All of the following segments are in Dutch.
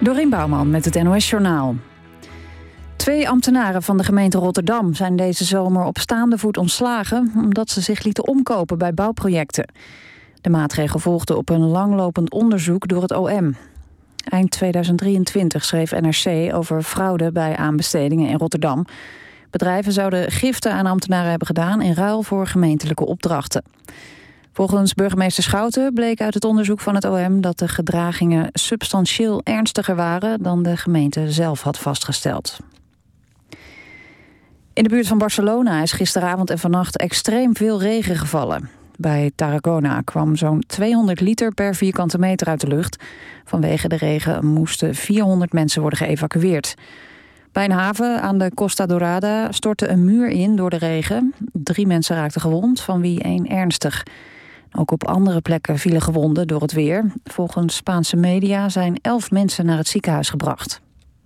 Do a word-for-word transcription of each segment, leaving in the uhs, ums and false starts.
Dorien Bouwman met het N O S-journaal. Twee ambtenaren van de gemeente Rotterdam zijn deze zomer op staande voet ontslagen omdat ze zich lieten omkopen bij bouwprojecten. De maatregel volgde op een langlopend onderzoek door het O M. Eind tweeduizend drieëntwintig schreef N R C over fraude bij aanbestedingen in Rotterdam. Bedrijven zouden giften aan ambtenaren hebben gedaan in ruil voor gemeentelijke opdrachten. Volgens burgemeester Schouten bleek uit het onderzoek van het O M dat de gedragingen substantieel ernstiger waren dan de gemeente zelf had vastgesteld. In de buurt van Barcelona is gisteravond en vannacht extreem veel regen gevallen. Bij Tarragona kwam zo'n tweehonderd liter per vierkante meter uit de lucht. Vanwege de regen moesten vierhonderd mensen worden geëvacueerd. Bij een haven aan de Costa Dorada stortte een muur in door de regen. Drie mensen raakten gewond, van wie één ernstig. Ook op andere plekken vielen gewonden door het weer. Volgens Spaanse media zijn elf mensen naar het ziekenhuis gebracht.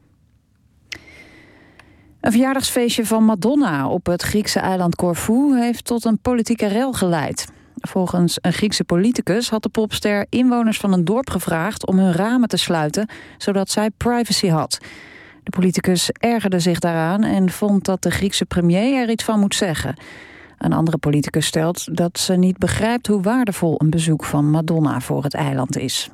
Een verjaardagsfeestje van Madonna op het Griekse eiland Corfu heeft tot een politieke rel geleid. Volgens een Griekse politicus had de popster inwoners van een dorp gevraagd om hun ramen te sluiten, zodat zij privacy had. De politicus ergerde zich daaraan en vond dat de Griekse premier er iets van moet zeggen. Een andere politicus stelt dat ze niet begrijpt hoe waardevol een bezoek van Madonna voor het eiland is.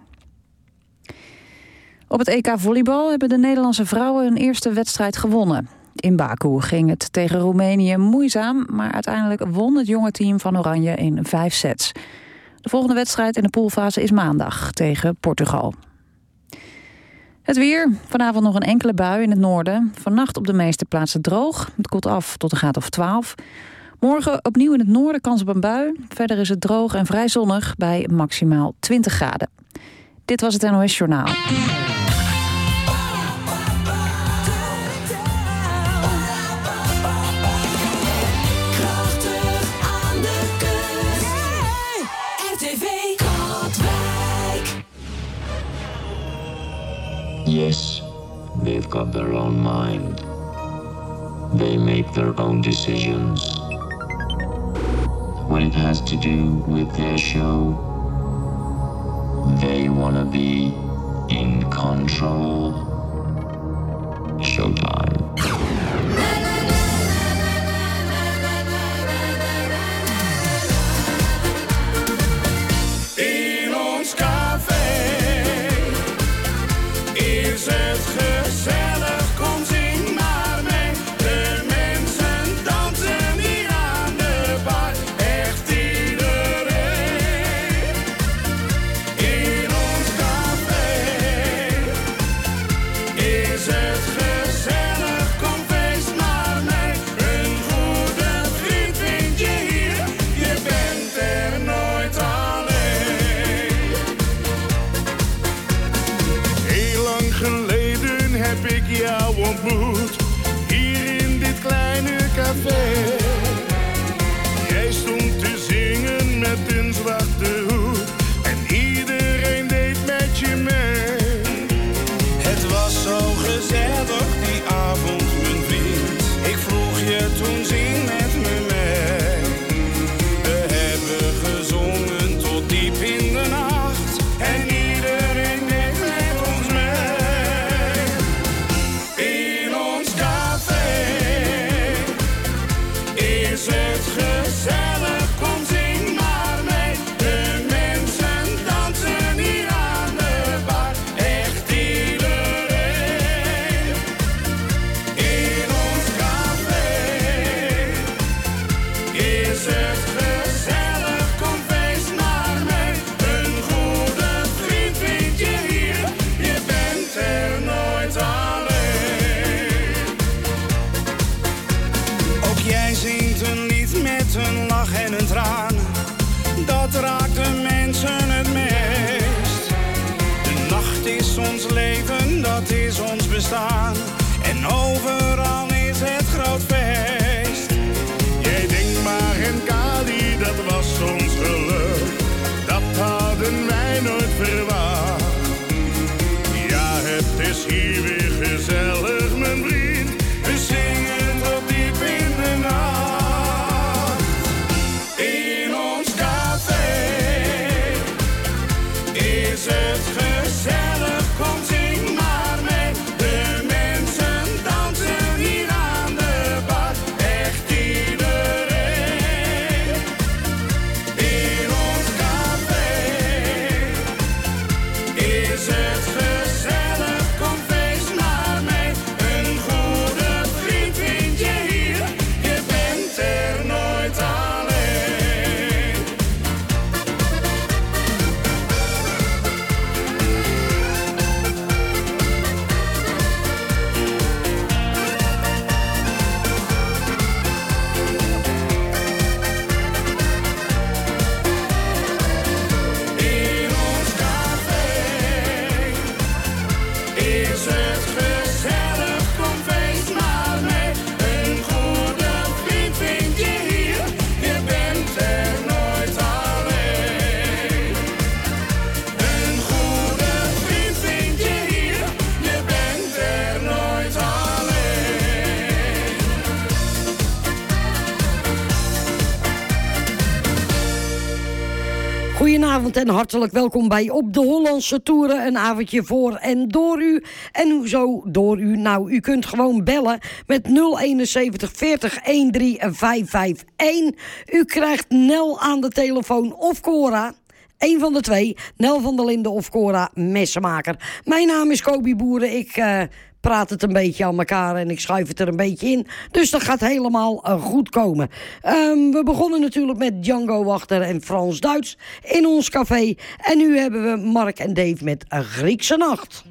Op het E K volleybal hebben de Nederlandse vrouwen hun eerste wedstrijd gewonnen. In Baku ging het tegen Roemenië moeizaam, maar uiteindelijk won het jonge team van Oranje in vijf sets. De volgende wedstrijd in de poolfase is maandag tegen Portugal. Het weer. Vanavond nog een enkele bui in het noorden. Vannacht op de meeste plaatsen droog. Het koelt af tot een graad of twaalf. Morgen opnieuw in het noorden kans op een bui. Verder is het droog en vrij zonnig bij maximaal twintig graden. Dit was het N O S-journaal. Yes, they've got their own mind. They make their own decisions. When it has to do with their show, they wanna be in control. Showtime. In ons café is het gezellig, kom zing maar mee. De mensen dansen hier aan de bar, echt iedereen. In ons café is het gezellig, kom feest maar mee. Een goede vriend vind je hier, je bent er nooit alleen. Heel lang geleden heb ik jou ontmoet, hier in dit kleine café. Jij stond te zingen met een zwarte hoed en iedereen deed met je mee. Het was zo gezellig die avond, mijn vriend. Ik vroeg je toen, zing met me mee. We hebben gezongen tot diep in de nacht en iedereen deed met ons mee. In ons café is het gezellig, kom zing maar mee. De mensen dansen hier aan de bar, echt iedereen. In ons café is het gezellig, kom feest maar mee. Een goede vriend vind je hier, je bent er nooit alleen. Ook jij zingt een lied met een lach en een traan. Dat raakt de mensen het meest. De nacht is ons leven, dat is ons bestaan. En overal is het groot feest. Jij denkt maar en Kali, dat was ons geluk. Dat hadden wij nooit verwacht. Ja, het is hier weer gezellig, mijn vriend. We zingen tot diep in de nacht. In ons café is het gezellig, kom zing maar Goedenavond en hartelijk welkom bij Op de Hollandse Toeren. Een avondje voor en door u. En hoezo door u? Nou, u kunt gewoon bellen met nul eenenzeventig veertig eenendertig vijfhonderdvijfenvijftig. U krijgt Nel aan de telefoon of Cora. Eén van de twee. Nel van der Linden of Cora Messenmaker. Mijn naam is Kobi Boeren. Ik... Uh, praat het een beetje aan elkaar en ik schuif het er een beetje in. Dus dat gaat helemaal uh, goed komen. Um, we begonnen natuurlijk met Django Wachter en Frans Duits in ons café. En nu hebben we Mark en Dave met een Griekse Nacht.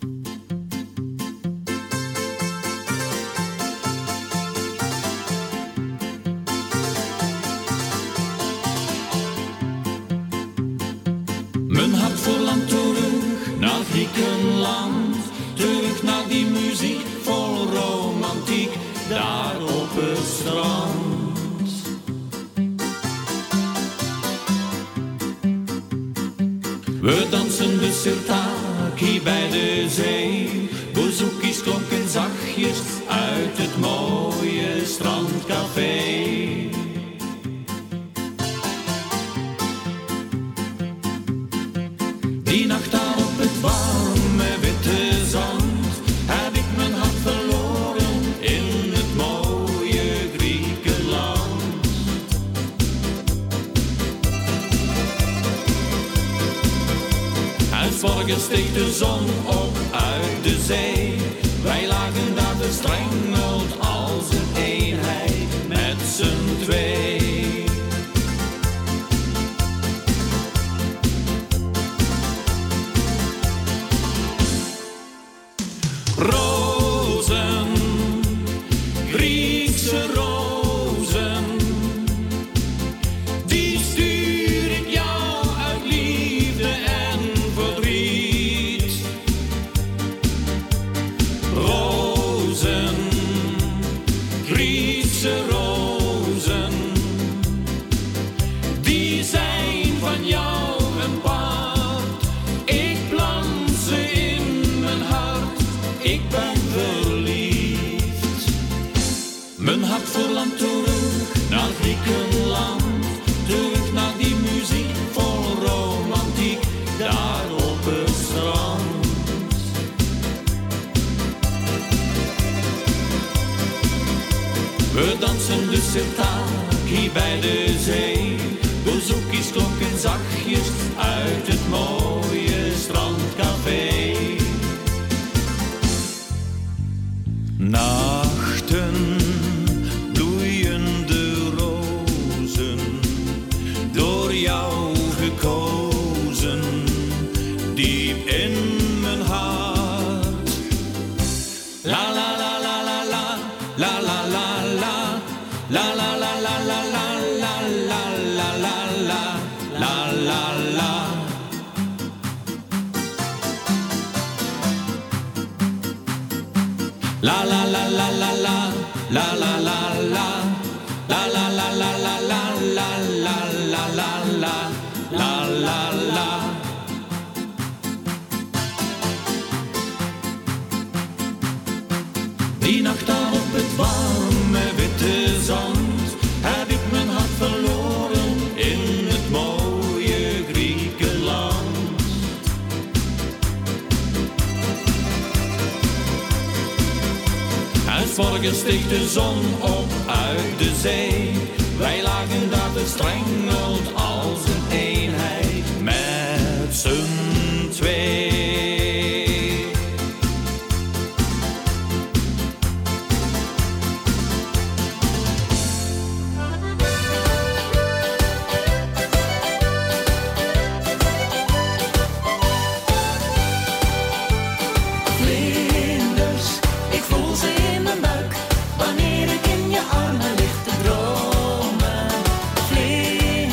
Mijn hart verlangt terug naar Griekenland. Terug naar die muziek vol romantiek, daar op het strand. We dansen de sirtaki bij de zee. Bouzouki's klonken zachtjes uit het mooie strandcafé. Die nacht daar op het warme witte zand heb ik mijn hart verloren in het mooie Griekenland. En 's morgens steeg de zon op uit de zee. Wij lagen daar verstrengeld als een eenheid met z'n twee. Rozen, Griekse rozen, die stuur ik jou uit liefde en verdriet. Rozen, Griekse rozen, die zijn van jou een paard. Ik plant ze in mijn hart. Ik ben verliefd. Mijn hart verlangt terug naar Griekenland. Terug naar die muziek vol romantiek, daar op het strand. We dansen de sirtaki bij de zee. Bouzouki's klonken zachtjes uit het mooie strandcafé. Nachten, bloeiende rozen, door jou gekozen, diep in mijn hart. La la la la la la, la la la la, la la la la la la, la la la la la, la la la. La la la la la la, la la la la, la la la la la la, la la la la la, la la la. Die nacht daar op het warme witte zand heb ik mijn hart verloren in het mooie Griekenland. En 's morgens steeg de zon op uit de zee. Wij lagen daar verstrengeld als een eenheid met z'n twee. Wanneer ik in je armen lig te dromen, vlinders.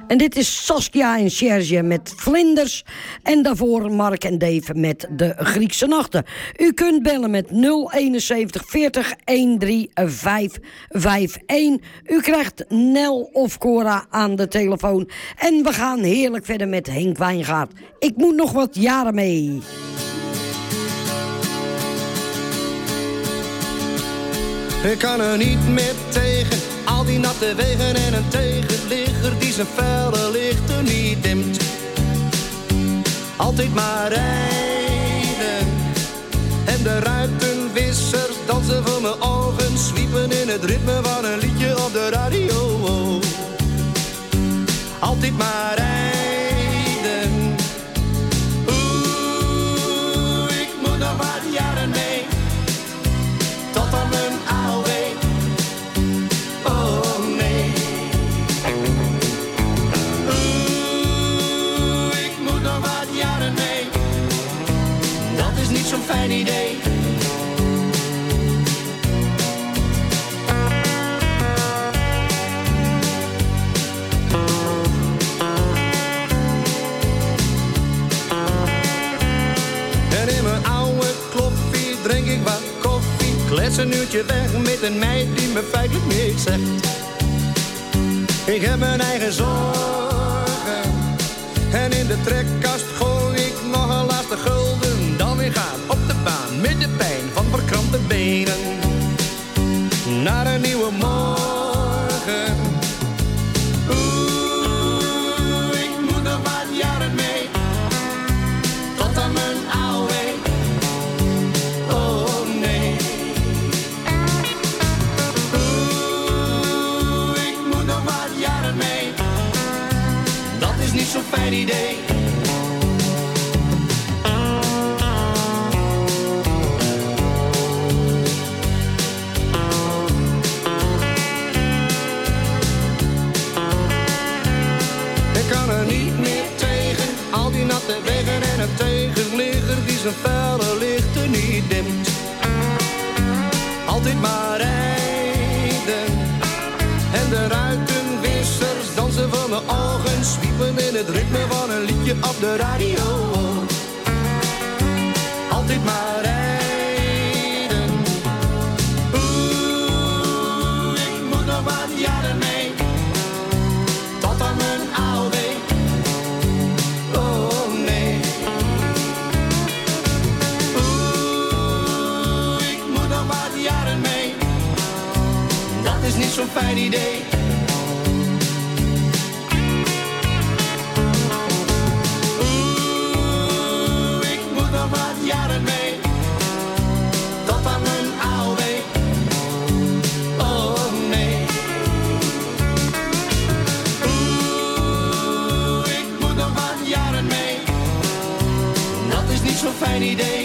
En dit is Saskia en Serge met Vlinders. En daarvoor Mark en Dave met de Griekse Nachten. U kunt bellen met nul eenenzeventig veertig vijftien vijfenvijftig. U krijgt Nel of Cora aan de telefoon. En we gaan heerlijk verder met Henk Wijngaard. Ik moet nog wat jaren mee. Ik kan er niet meer tegen, al die natte wegen en een tegenligger die zijn felle lichten niet dimt. Altijd maar rijden en de ruitenwissers dansen voor mijn ogen, zwiepen in het ritme van een liedje op de radio. Altijd maar rijden, oeh, ik moet nog wat jaren mee, tot aan mijn A O W. Oh nee. Oeh, ik moet nog wat jaren mee. Dat is niet zo'n fijn idee. En in mijn oude kloffie drink ik wat koffie. Klets een uurtje weg met een meid die me feitelijk niks zegt. Ik heb mijn eigen zorgen. En in de trekkast gooi ik nog een laatste gulden. Dan weer gaan op de baan met de pijn van verkrampte benen. Naar een nieuwe morgen. Oeh, ik moet nog wat jaren mee. Tot aan mijn A O W. Oh nee. Oeh, ik moet nog wat jaren mee. Dat is niet zo'n fijn idee. Ik kan er niet meer tegen, al die natte wegen en een tegenligger die zijn felle lichten niet dimt. Altijd maar rijden en de ruitenwissers dansen voor mijn ogen, zwiepen in het ritme van een liedje op de radio. Altijd maar rijden, oeh, ik moet nog wat jaren mee, tot aan mijn A O W. Oh nee. Oeh, ik moet nog wat jaren mee. Dat is niet zo'n fijn idee. Oeh, ik moet nog wat jaren mee, tot aan mijn A O W. Oh nee. Oeh, ik moet nog wat jaren mee. Dat is niet zo'n fijn idee.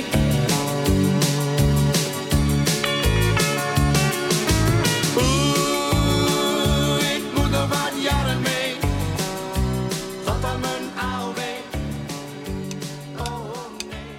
Oeh, ik moet nog wat jaren mee, tot aan mijn A O W. Oh nee.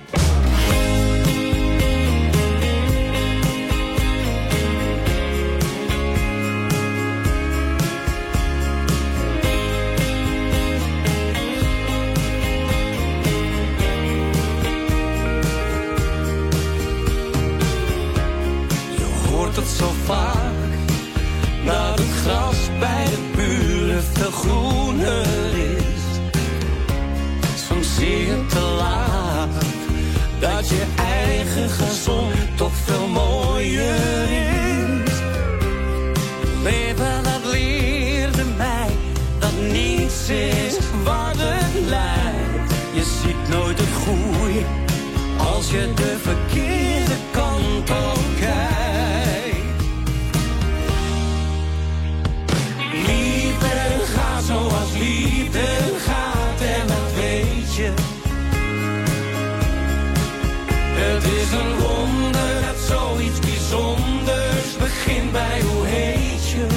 Je hoort het zo vaak, dat het gras bij de buren veel groener is. Soms zie je te laat dat je eigen gazon toch veel mooier is. Leven, dat leerde mij dat niets is wat het lijkt. Je ziet nooit het groei als je de verkeerde kant op kijkt. Liefde gaat zoals liefde gaat en dat weet je. Het is een wonder dat zoiets bijzonders begint bij hoe heet je.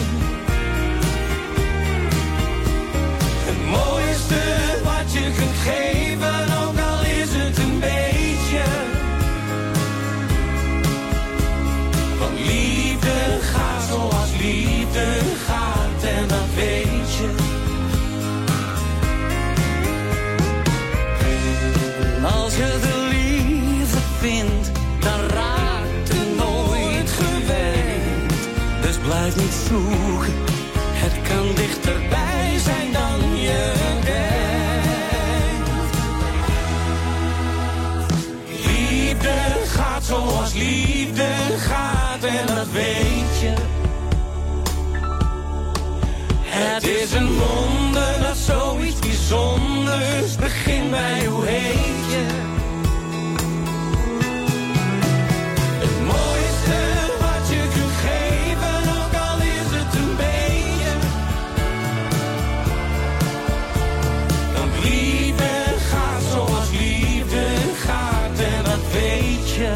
Het mooiste wat je kunt geven, ook al is het een beetje. Want liefde gaat zoals liefde gaat en dat weet je. Blijf niet zoeken, het kan dichterbij zijn dan je denkt. Liefde gaat zoals liefde gaat en dat weet je. Het is een wonder dat zoiets bijzonders begint bij hoe heet je. Het mooiste wat je kunt geven, ook al is het een beetje. Want liefde gaat zoals liefde gaat en dat weet je.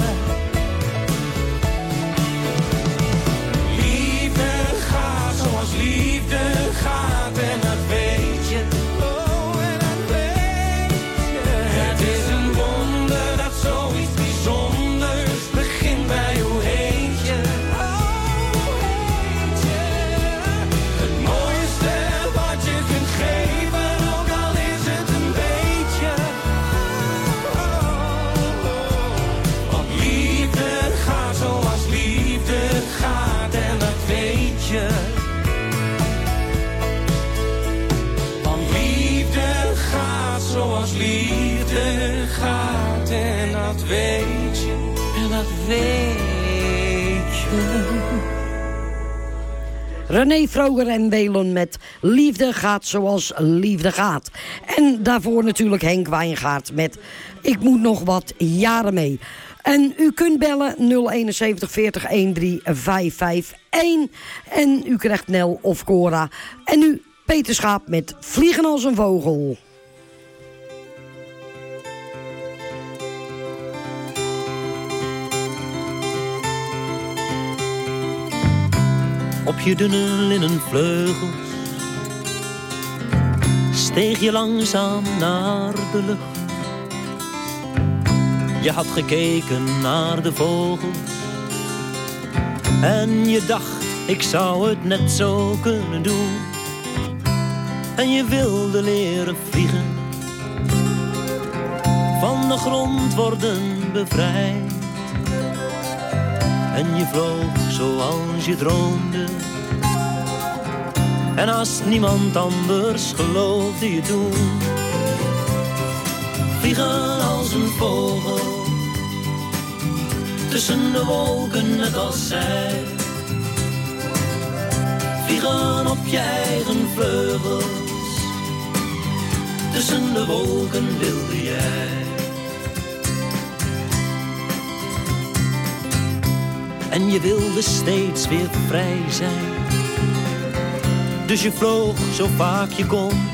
Liefde gaat zoals liefde gaat en dat weet je. Oh, en dat weet je. Het is een wonder dat zoiets bijzonders begint bij hoe heet je. Oh, heet je. Het mooiste wat je kunt geven, ook al is het een beetje. Oh, oh, oh. Want liefde gaat zoals liefde gaat en dat weet je. Zoals liefde gaat en dat weet je, en dat weet je. René Vroger en Waylon met Liefde gaat zoals liefde gaat. En daarvoor natuurlijk Henk Wijngaard met Ik moet nog wat jaren mee. En u kunt bellen nul eenenzeventig veertig dertien vijfhonderdvijfenvijftig. En u krijgt Nel of Cora. En nu Peter Schaap met Vliegen als een vogel. Op je dunne linnen vleugels steeg je langzaam naar de lucht. Je had gekeken naar de vogels en je dacht, ik zou het net zo kunnen doen. En je wilde leren vliegen, van de grond worden bevrijd. En je vloog zoals je droomde. En als niemand anders geloofde je toen. Vliegen als een vogel, tussen de wolken net als zij. Vliegen op je eigen vleugels, tussen de wolken wilde jij. En je wilde steeds weer vrij zijn. Dus je vloog zo vaak je kon.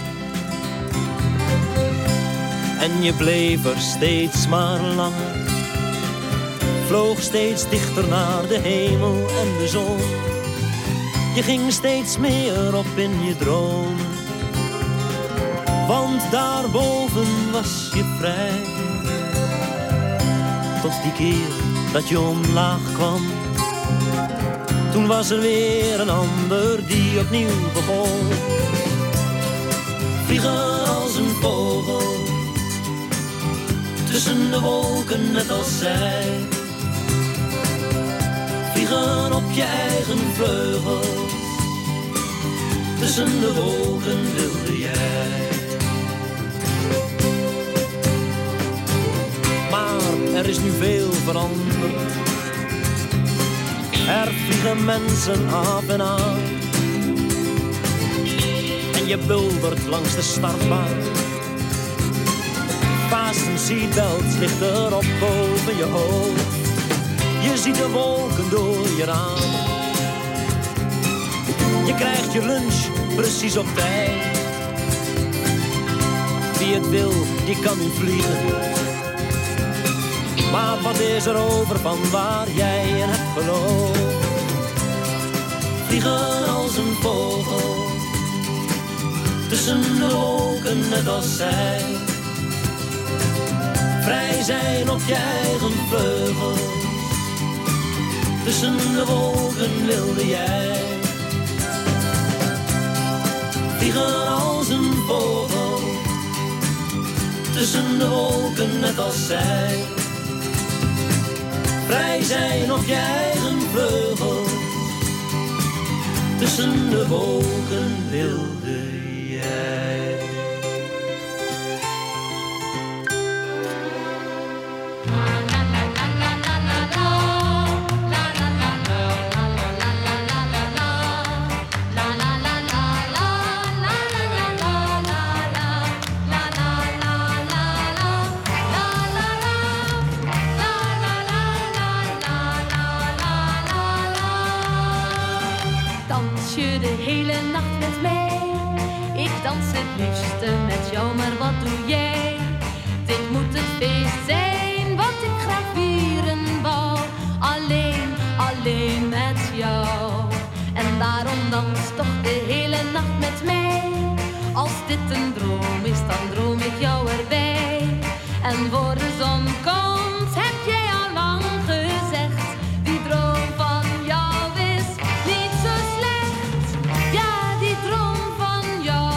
En je bleef er steeds maar langer. Vloog steeds dichter naar de hemel en de zon. Je ging steeds meer op in je dromen. Want daarboven was je vrij. Tot die keer dat je omlaag kwam. Toen was er weer een ander die opnieuw begon. Vliegen als een vogel, tussen de wolken net als zij. Vliegen op je eigen vleugels, tussen de wolken wilde jij. Maar er is nu veel veranderd. Er vliegen mensen af en aan. En je buldert langs de startbaan. Fasten seatbelt ligt erop boven je hoofd. Je ziet de wolken door je raam. Je krijgt je lunch precies op tijd. Wie het wil, die kan nu vliegen. Maar wat is er over van waar jij in hebt geloofd? Vliegen als een vogel, tussen de wolken net als zij. Vrij zijn op je eigen vleugels, tussen de wolken wilde jij. Vliegen als een vogel, tussen de wolken net als zij. Vrij zijn op je eigen vleugels, tussen de wolken wilde jij. Met jou, maar wat doe jij? Dit moet het feest zijn wat ik graag vieren wou. Alleen, alleen met jou. En daarom dans toch de hele nacht met mij. Als dit een droom is, dan droom ik jou erbij. En voor de zon komt, heb jij al lang gezegd. Die droom van jou is niet zo slecht. Ja, die droom van jou.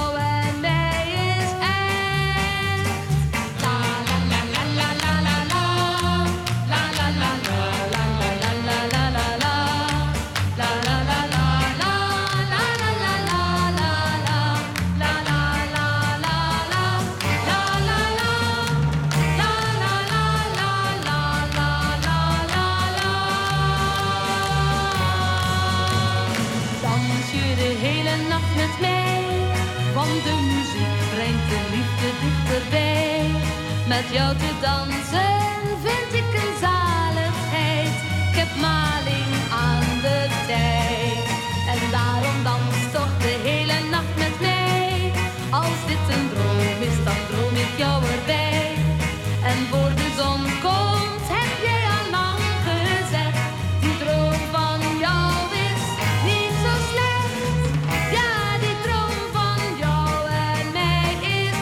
Met jou te dansen vind ik een zaligheid. Ik heb maling aan de tijd. En daarom dans toch de hele nacht met mij. Als dit een droom is, dan droom ik jou erbij. En voor de zon komt, heb jij al lang gezegd. Die droom van jou is niet zo slecht. Ja, die droom van jou en mij is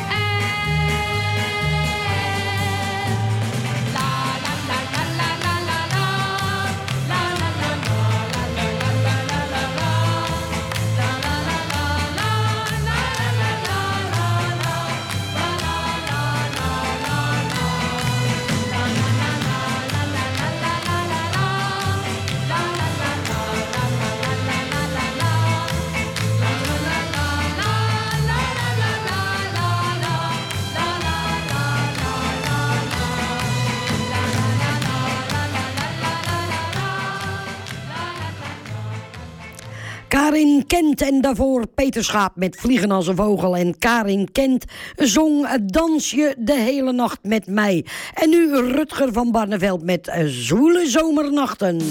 Karin Kent en daarvoor Peter Schaap met Vliegen als een vogel. En Karin Kent zong Dans je de hele nacht met mij. En nu Rutger van Barneveld met Zwoele zomernachten.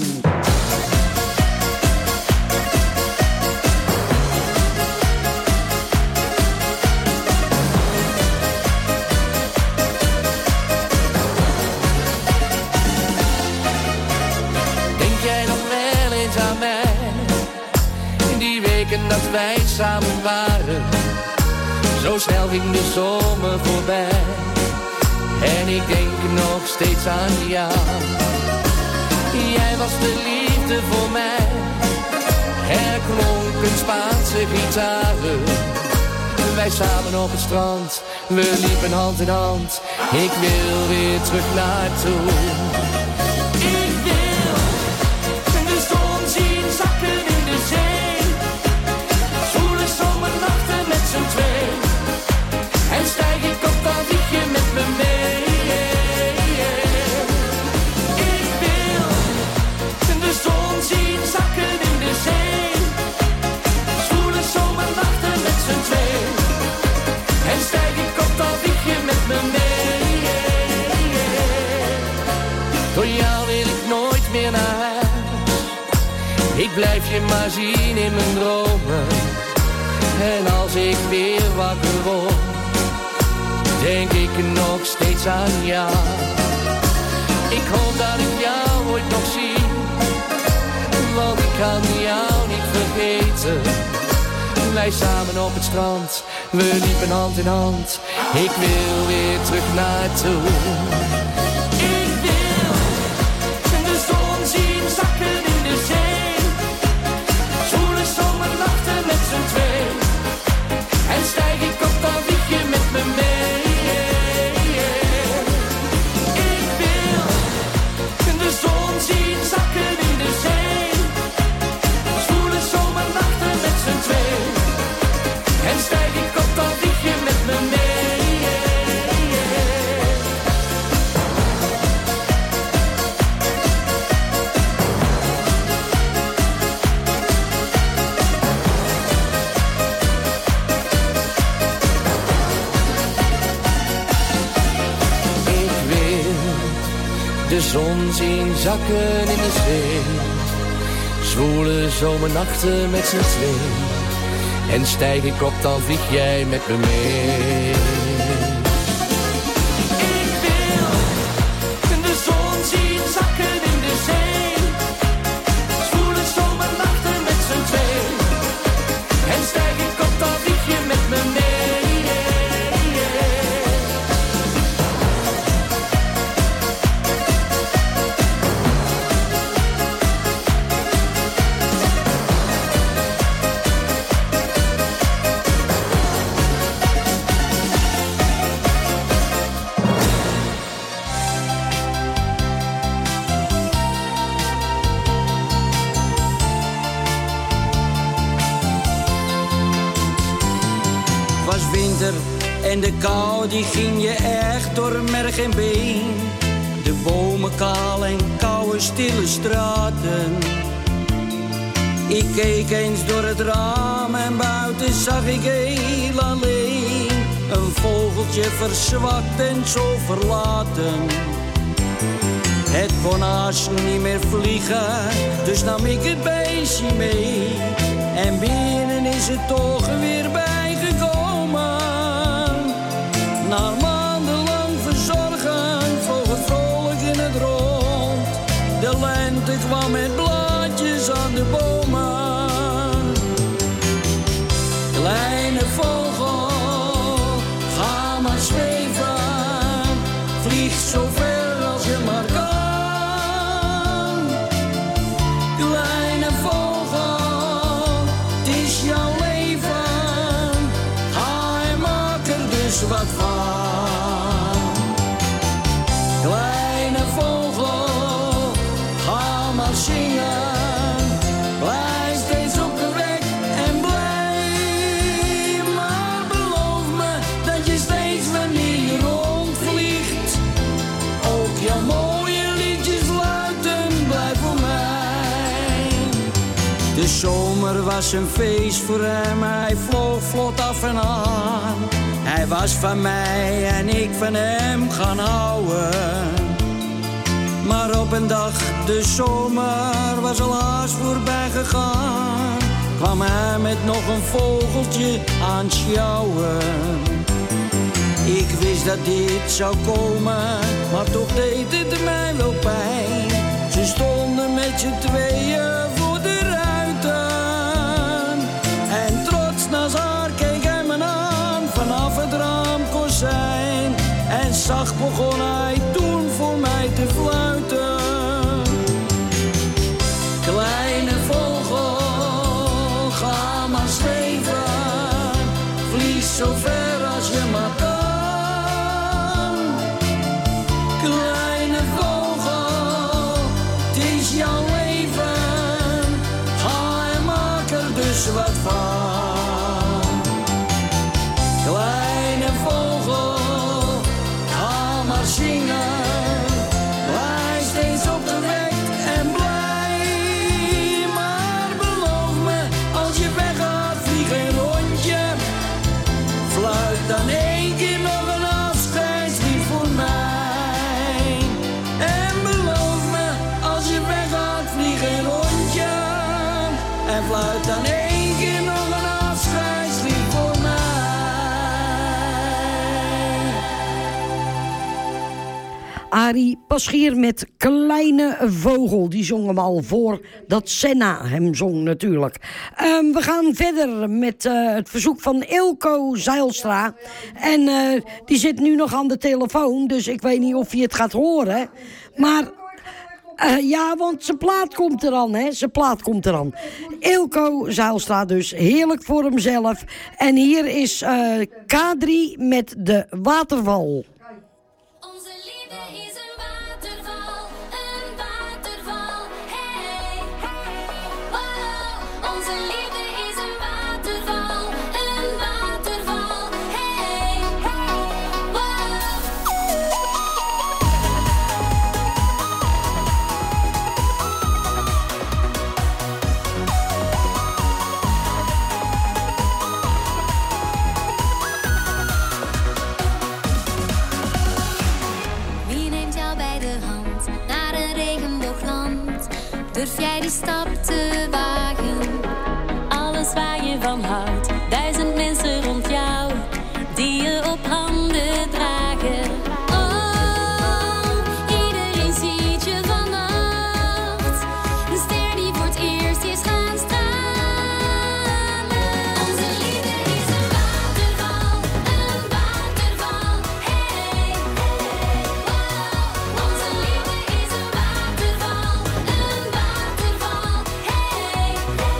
Dat wij samen waren, zo snel ging de zomer voorbij. En ik denk nog steeds aan jou. Jij was de liefde voor mij. Er klonken Spaanse gitaren. Wij samen op het strand, we liepen hand in hand. Ik wil weer terug naartoe. Ik wil de zon zien zakken in de zee. Zomernachten met z'n twee. En stijg ik op, dan vlieg je met me mee. Ik wil de zon zien zakken in de zee. Zwoele zomernachten met z'n twee. En stijg ik op, dan vlieg je met me mee. Door jou wil ik nooit meer naar huis. Ik blijf je maar zien in mijn dromen. En als ik weer wakker word, denk ik nog steeds aan jou. Ik hoop dat ik jou ooit nog zie, want ik kan jou niet vergeten. Wij samen op het strand, we liepen hand in hand. Ik wil weer terug naartoe. Ik wil de zon zien zakken in de zee. Zwoele zomernachten met z'n twee. En stijg ik op, dan vlieg je met me mee. Ik wil de zon zien zakken in de zee. Zwoele zomernachten met de zon zien zakken in de zee. Zwoele zomernachten met z'n twee. En stijg ik op, dan vlieg jij met me mee. Ik wil de zon zien zakken in de zee. Zwoele zomernachten met z'n twee. En stijg ik op, dan vlieg je met me mee. En de kou die ging je echt door merg en been. De bomen kaal en koude stille straten. Ik keek eens door het raam en buiten zag ik heel alleen een vogeltje verzwakt en zo verlaten. Het kon haast niet meer vliegen, dus nam ik het beestje mee. En binnen is het toch weer bijgekomen. Na maandenlang verzorgen vloog het vrolijk in het rond. De lente kwam met blaadjes aan de bomen. Kleine vogel, ga maar zweven. Vlieg zo ver als je maar kan. Kleine vogel, het is jouw leven. Ga en maak er dus wat van. Kleine vogel, ga maar zingen. Blijf steeds op de weg en blij. Maar beloof me dat je steeds wanneer je rondvliegt ook jouw mooie liedjes luiden, blijf voor mij. De zomer was een feest voor hem, hij vloog vlot af en aan. Hij was van mij en ik van hem gaan houden. Maar op een dag, de zomer was al haast voorbij gegaan, kwam hij met nog een vogeltje aan sjouwen. Ik wist dat dit zou komen, maar toch deed het mij wel pijn. Ze stonden met z'n tweeën voor de ruiten. En trots naast haar keek hij me aan vanaf het raamkozijn. En zacht begon hij toen voor mij te fluiten. Kleine vogel, ga maar zweven. Vlieg zo ver als je maar kan. Kleine vogel, het is jouw leven. Ga en maak er dus wat van. Kleine vogel, ga maar zingen. Blijf steeds op de weg en blij. Maar beloof me, als je weggaat, vlieg een rondje. Fluit dan één keer nog een afscheidslied voor mij. En beloof me, als je weggaat, vlieg een rondje. En fluit dan één keer nog een afscheidslied voor mij. Arie Paschier met Kleine Vogel. Die zong hem al voor dat Senna hem zong natuurlijk. Um, we gaan verder met uh, het verzoek van Ilko Zijlstra. En uh, die zit nu nog aan de telefoon, dus ik weet niet of hij het gaat horen. Maar uh, ja, want zijn plaat komt eraan, hè. Zijn plaat komt eraan. Ilko Zijlstra dus, heerlijk voor hemzelf. En hier is uh, K drie met De Waterval. die stap te wagen. Alles waar je van houdt, duizend mensen rond jou die je op handen dragen. Oh, iedereen ziet je vannacht, een ster die voor het eerst is gaan stralen. Onze liefde is een waterval, een waterval, hey, wow. Onze liefde is een waterval, een waterval, hey,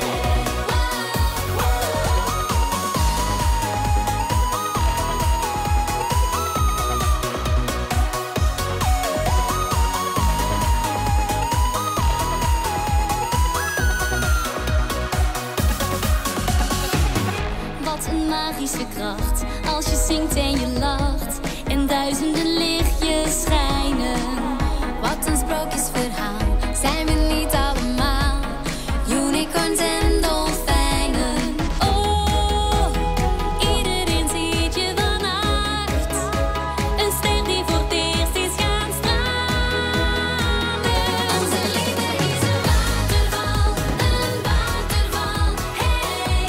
Wat een magische kracht, als je zingt en je lacht en duizenden lichtjes schijnen. Wat een sprookjesverhaal, zijn we niet allemaal unicorns en dolfijnen. Oh, iedereen ziet je vannacht, een ster die voor het eerst is gaan stralen. Onze liefde is een waterval, een waterval, hey,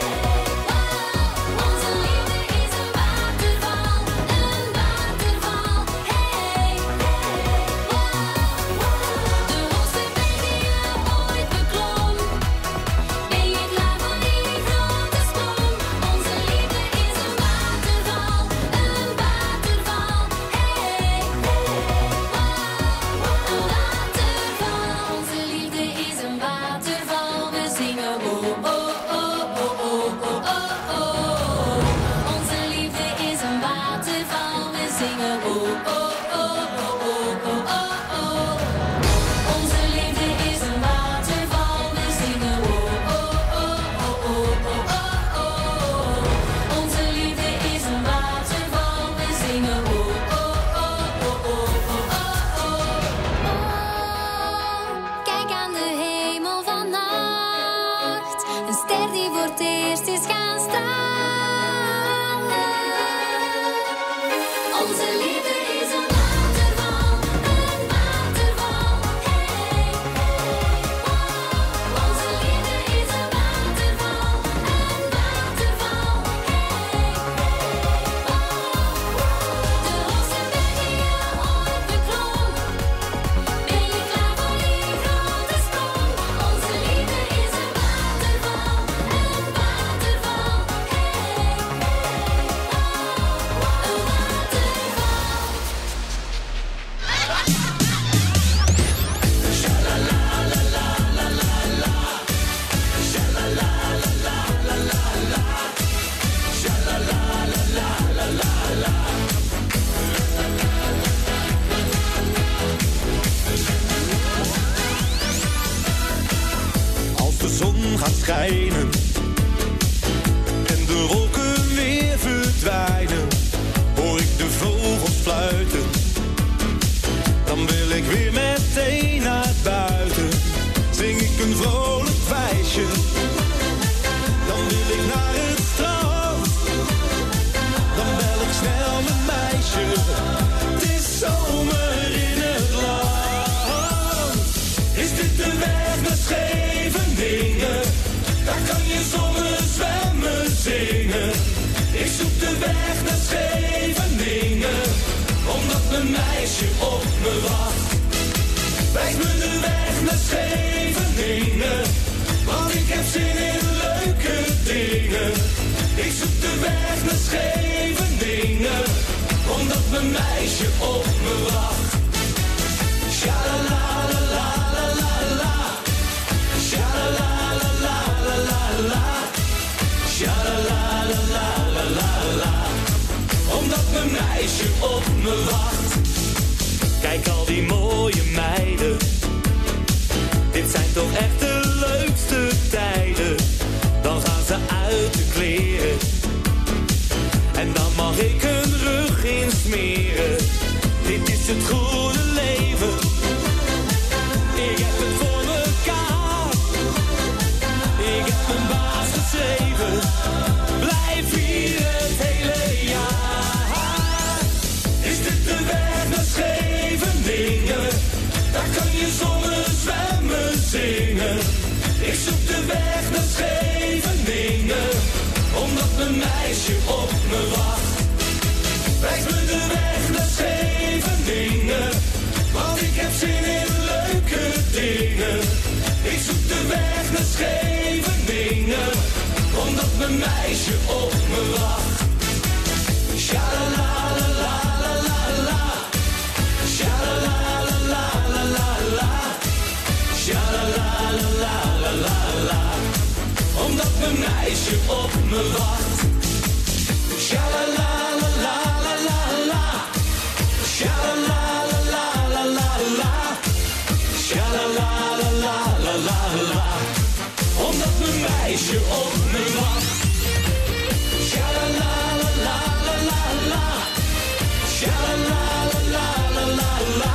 wow. Onze liefde is een waterval, een waterval, hey, wow. De hoogste berg die je ooit beklom, ben je klaar voor die grote sprong? Onze liefde is een waterval, een waterval, hey, wow. Een waterval, onze liefde is een waterval. We zingen oh, oh, oh, oh, oh, oh, oh, oh. Onze liefde is een waterval. We zingen oh, oh, oh, oh, oh, oh, oh, oh. Onze liefde is een waterval. We zingen oh, oh, oh, oh, oh, oh, oh, oh. Onze liefde is een waterval. We zingen oh, oh, oh, oh, oh, oh, oh, oh. Kijk aan de hemel vannacht, een ster die voor het eerst is gaan stralen. Onze liefde is een waterval, een waterval, hey, wow. Onze liefde is een waterval, een waterval, hey, wow. De hoogste berg die je ooit beklom, ben je klaar voor die grote sprong? Onze liefde is een waterval, een waterval, hey, wow. Een Als de zon gaat schijnen en de wolken weer verdwijnen, hoor ik de vogels fluiten. Dan wil ik weer meteen naar buiten, zing ik een vrolijk wijsje. Dan wil ik naar het strand, dan bel ik snel mijn meisje. Het is zomer in het land. Is dit de weg naar Scheveningen? Daar kan je zonder zwemmen zingen. Ik zoek de weg naar Scheveningen, omdat mijn meisje op me wacht. Wijs me de weg naar Scheveningen, want ik heb zin in leuke dingen. Ik zoek de weg naar Scheveningen, omdat mijn meisje op me wacht. Sha-la-la-la-la-la-la-la, sha-la-la-la-la-la-la, sha-la-la-la-la-la-la, omdat mijn meisje op me wacht. Kijk al die mooie meiden, dit zijn toch echt de leukste tijden. Dan gaan ze uit de kleren en dan mag ik hun rug insmeren. Dit is het goede leven, ik heb het voor mekaar. Ik heb mijn baas geschreven, blijf hier het hele jaar. Is dit de weg naar Scheveningen? Daar kan je zonder zwemmen zingen. mijn meisje op me wacht. Sha-la-la-la-la-la-la-la. Sha-la-la-la-la-la-la. Sha-la-la-la-la-la-la. Omdat mijn meisje op me wacht. Sha-la-la-la-la-la-la. Sha-la-la-la-la-la-la. Sha-la-la-la-la-la-la. Omdat mijn meisje op me wacht. Sha-la-la-la-la-la-la. Sha-la-la-la-la-la-la.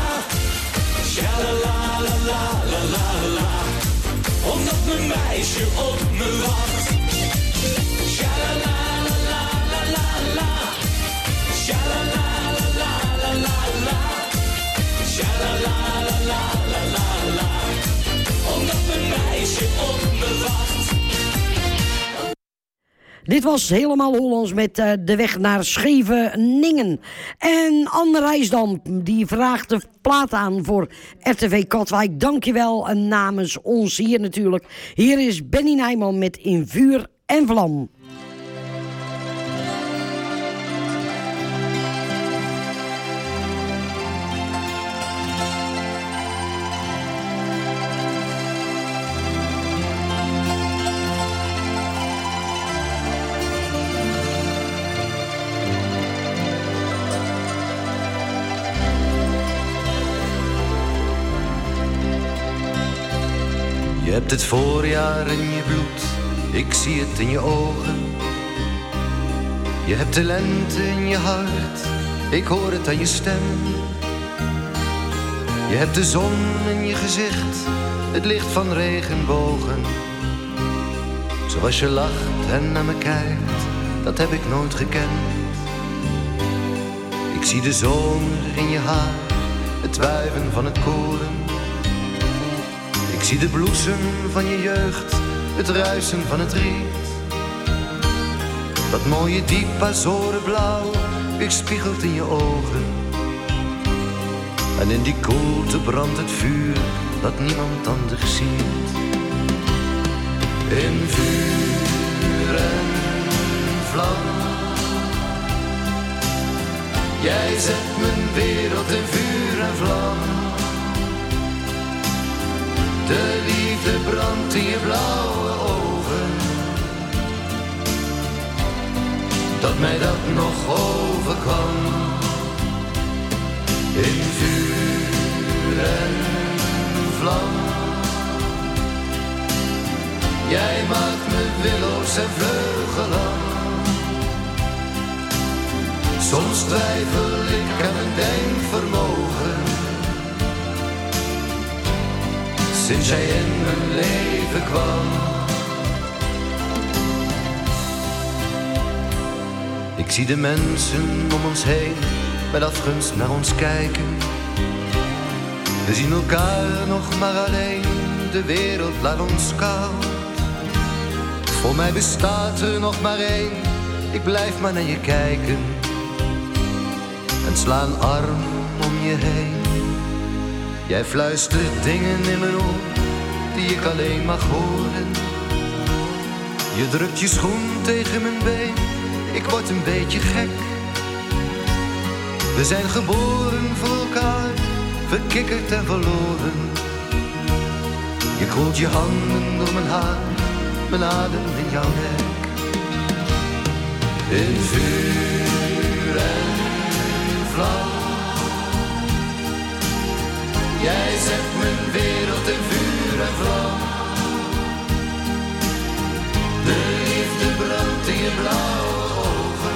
Sha-la-la-la-la-la-la. Omdat mijn meisje op me wacht. Sha-la-la-la-la-la-la. Sha-la-la-la-la-la-la. Sha-la-la-la-la-la-la. Omdat mijn meisje op me wacht. Dit was Helemaal Hollands met uh, de weg naar Scheveningen. En Anne Rijsdam, die vraagt de plaat aan voor R T V Katwijk. Dankjewel en namens ons hier natuurlijk. Hier is Benny Nijman met In Vuur en Vlam. Je hebt het voorjaar in je bloed, ik zie het in je ogen. Je hebt de lente in je hart, ik hoor het aan je stem. Je hebt de zon in je gezicht, het licht van regenbogen. Zoals je lacht en naar me kijkt, dat heb ik nooit gekend. Ik zie de zomer in je haar, het wuiven van het koren. Ik zie de bloesem van je jeugd, het ruisen van het riet. Dat mooie diep azorenblauw weerspiegelt in je ogen. En in die koelte brandt het vuur dat niemand anders ziet. In vuur en vlam. Jij zet mijn wereld in vuur en vlam. De liefde brandt in je blauwe ogen. Dat mij dat nog overkwam. In vuur en vlam. Jij maakt me willoos en vleugelam. Soms twijfel ik aan mijn denkvermogen. Sinds jij in mijn leven kwam. Ik zie de mensen om ons heen met afgunst naar ons kijken. We zien elkaar nog maar alleen, de wereld laat ons koud. Voor mij bestaat er nog maar één, ik blijf maar naar je kijken. En sla een arm om je heen. Jij fluistert dingen in mijn oor die ik alleen mag horen. Je drukt je schoen tegen mijn been, ik word een beetje gek. We zijn geboren voor elkaar, verkikkerd en verloren. Je koelt je handen door mijn haar, mijn adem in jouw nek. In vuur en vlam. Jij zet mijn wereld in vuur en vlam. De liefde brandt in je blauwe ogen.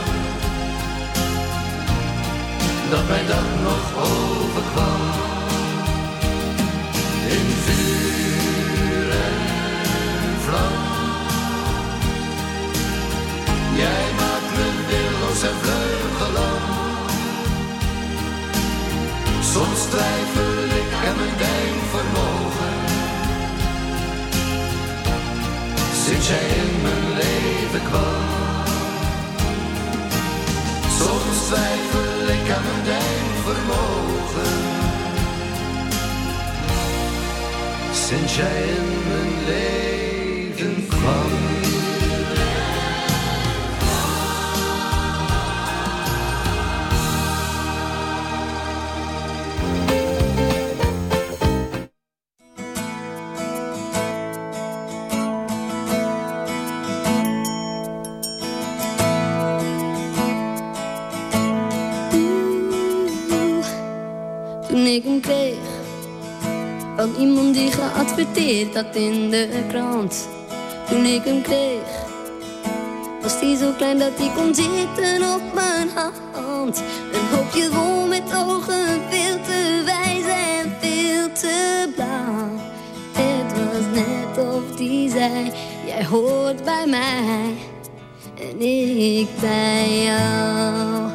Dat mij dat nog overkwam. In vuur en vlam. Jij maakt me willoos en vleugelam. Soms twijfel ik aan mijn denkvermogen. Sinds jij in mijn leven kwam. Soms twijfel ik aan mijn denkvermogen. Sinds jij in mijn leven kwam. van iemand die geadverteerd had in de krant. Toen ik hem kreeg, was hij zo klein dat hij kon zitten op mijn hand. Een hoopje wol met ogen veel te wijs en veel te blauw. Het was net of die zei, jij hoort bij mij en ik bij jou.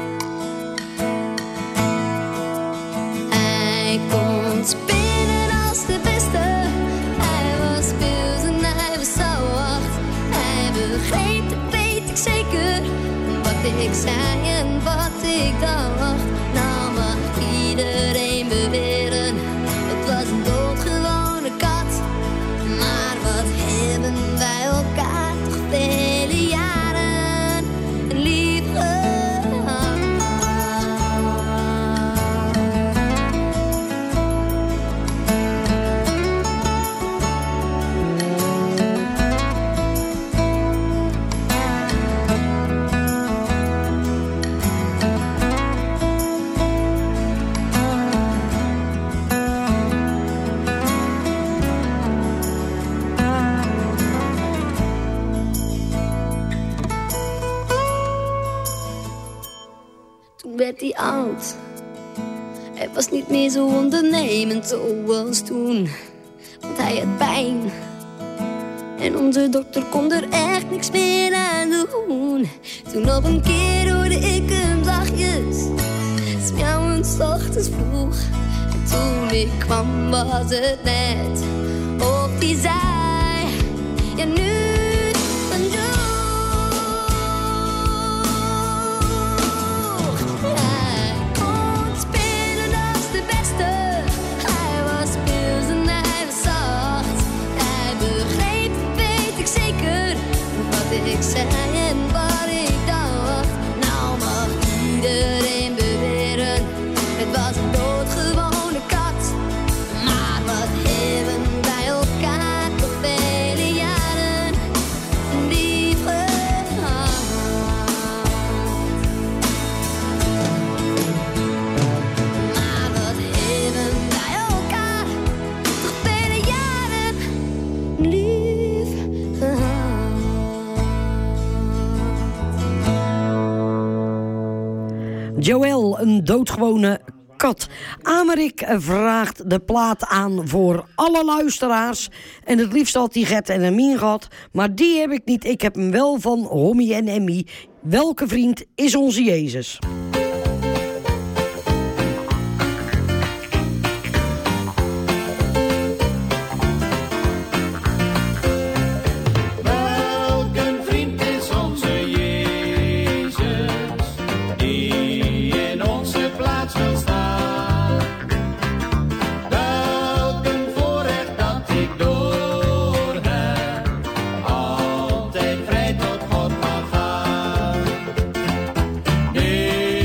Hij kon spelen als de beste. Hij was speels en hij was zacht. Hij begreep, dat weet ik zeker, wat ik zei en wat ik dacht. Nou mag iedereen beweren, het was een doodgewone kat. Maar wat hebben wij elkaar toch vele jaren lief gehad. Toen werd hij oud. Hij was niet meer zo ondernemend zoals toen, want hij had pijn. En onze dokter kon er echt niks meer aan doen. Toen op een keer hoorde ik hem zachtjes smjauwen 's ochtends vroeg. En toen ik kwam was het net of hij zei, ja nu van jou. Hij kon spelen als de beste. Hij was speels en hij was zacht. Hij begreep, weet ik zeker, wat ik zei en wat ik dacht. Nou mag iedereen beweren, het was een doodgewone kat. Maar wat hebben wij elkaar toch vele jaren lief gehad. Maar wat hebben wij elkaar toch vele jaren lief gehad. Joël, een doodgewone kat. Amerik vraagt de plaat aan voor alle luisteraars. En het liefst had hij Gert en Emien gehad. Maar die heb ik niet. Ik heb hem wel van Hommy en Emmy. Welke vriend is onze Jezus? Welke vriend is onze Jezus, die in onze plaats wil staan? Welk een voorrecht dat ik door hem altijd vrij tot God mag gaan. Nee,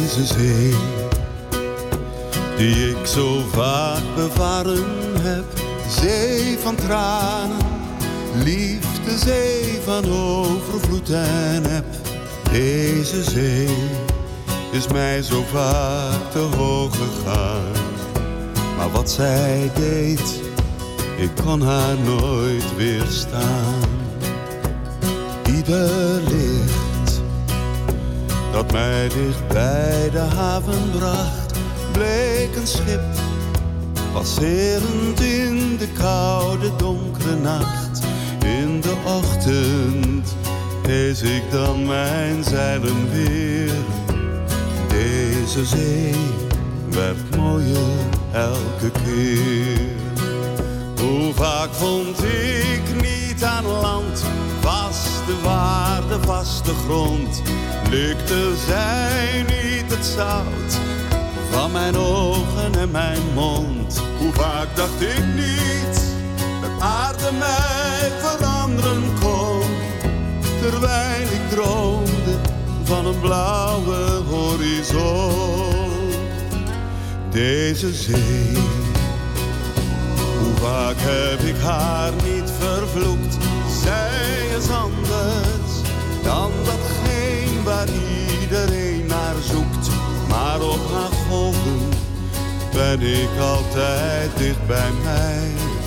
Deze zee, die ik zo vaak bevaren heb. Zee van tranen, liefde, zee van overvloed en heb. Deze zee is mij zo vaak te hoog gegaan. Maar wat zij deed, ik kon haar nooit weerstaan. Ieder licht dat mij dicht bij de haven bracht, bleek een schip, passerend in de koude donkere nacht. In de ochtend hees ik dan mijn zeilen weer. Deze zee werd mooier elke keer. Hoe vaak vond ik niet aan land, vaste waarde, vaste grond. Lukte zij niet het zout van mijn ogen en mijn mond. Hoe vaak dacht ik niet dat aarde mij veranderen kon, terwijl ik droomde van een blauwe horizon. Deze zee, hoe vaak heb ik haar niet vervloekt. Zij is anders dan datgene waar iedereen naar zoekt. Maar op haar golven ben ik altijd dicht bij mij.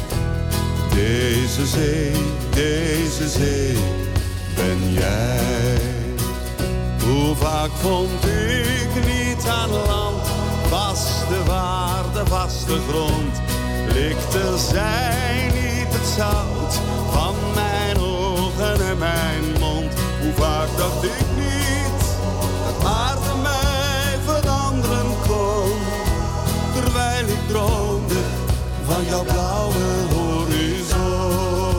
Deze zee, deze zee ben jij. Hoe vaak vond ik niet aan land, vaste waarde, vaste grond. Likte zij niet het zout van mijn ogen en mijn mond. Hoe vaak dacht ik niet dat aarde mij veranderen kon, terwijl ik droomde van jouw blauwe horizon.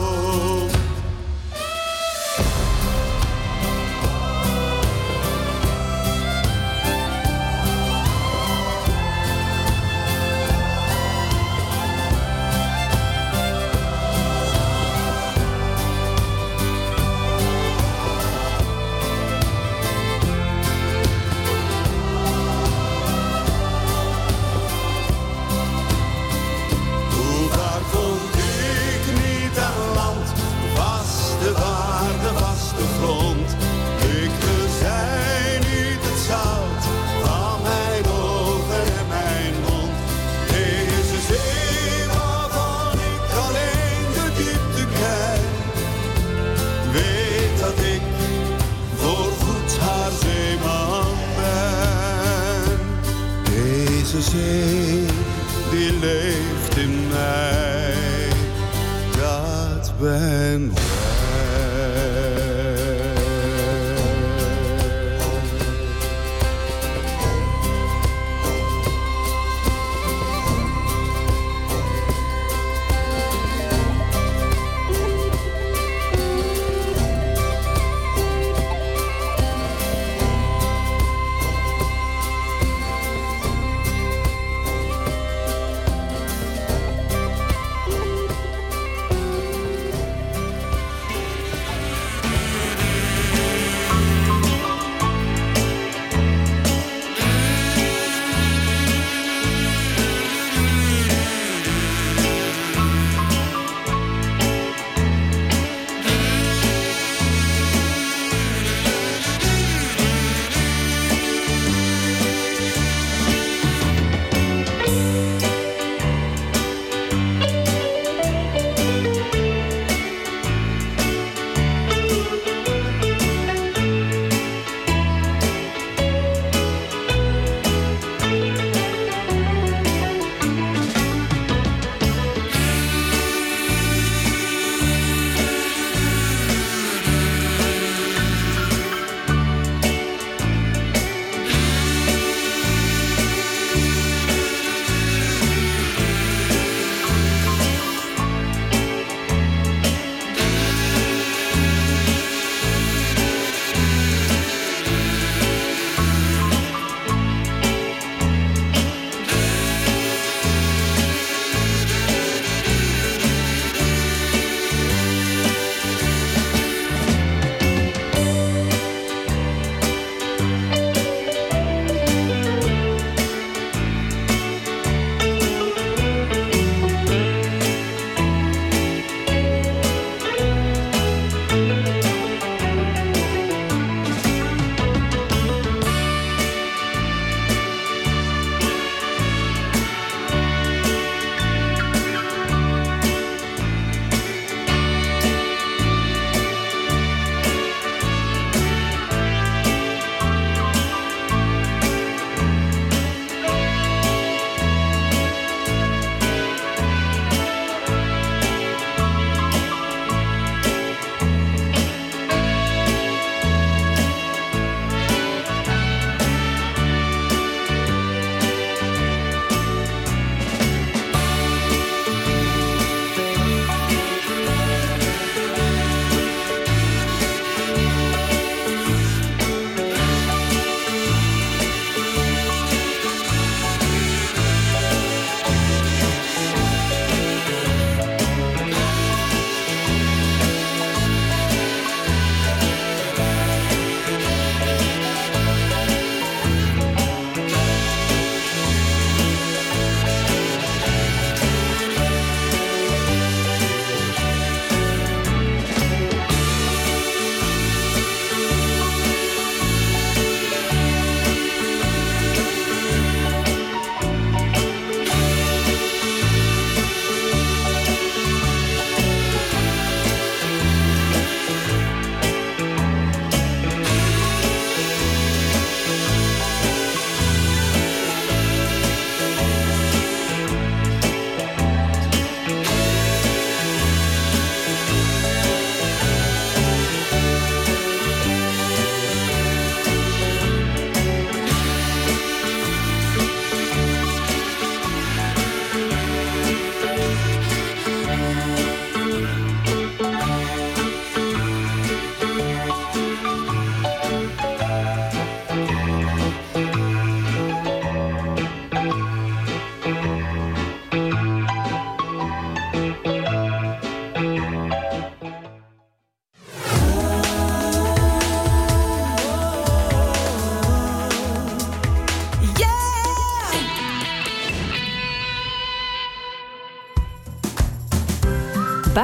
Deze zee, die leeft in mij, dat ben jij.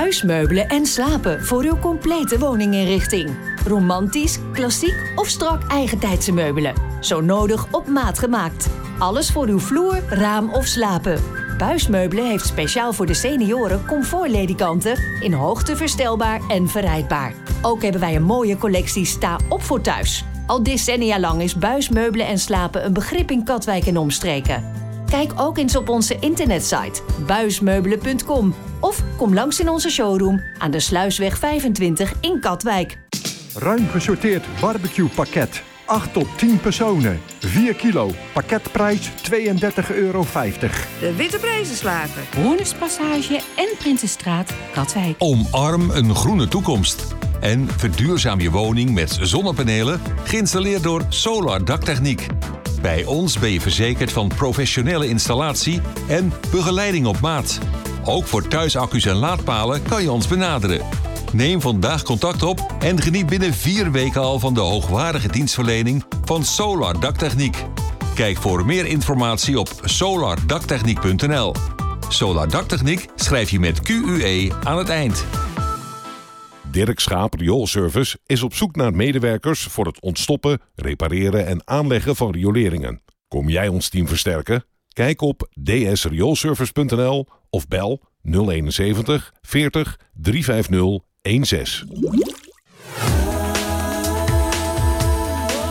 Buismeubelen en slapen voor uw complete woninginrichting. Romantisch, klassiek of strak eigentijdse meubelen. Zo nodig op maat gemaakt. Alles voor uw vloer, raam of slapen. Buismeubelen heeft speciaal voor de senioren comfortledikanten in hoogte verstelbaar en verrijdbaar. Ook hebben wij een mooie collectie sta op voor thuis. Al decennia lang is Buismeubelen en slapen een begrip in Katwijk en omstreken. Kijk ook eens op onze internetsite buismeubelen punt com of kom langs in onze showroom aan de Sluisweg vijfentwintig in Katwijk. Ruim gesorteerd barbecue-pakket. acht tot tien personen. vier kilo. Pakketprijs tweeëndertig euro vijftig. De Witte Prijzenslager. Hoornerspassage en Prinsenstraat, Katwijk. Omarm een groene toekomst. En verduurzaam je woning met zonnepanelen, geïnstalleerd door Solar Daktechniek. Bij ons ben je verzekerd van professionele installatie en begeleiding op maat. Ook voor thuisaccu's en laadpalen kan je ons benaderen. Neem vandaag contact op en geniet binnen vier weken al van de hoogwaardige dienstverlening van Solar Daktechniek. Kijk voor meer informatie op solar daktechniek punt n l. Solar Daktechniek schrijf je met Q U E aan het eind. Dirk Schaap Rioolservice is op zoek naar medewerkers voor het ontstoppen, repareren en aanleggen van rioleringen. Kom jij ons team versterken? Kijk op d s rioolservice punt n l of bel nul eenenzeventig veertig driehonderdvijftig zestien.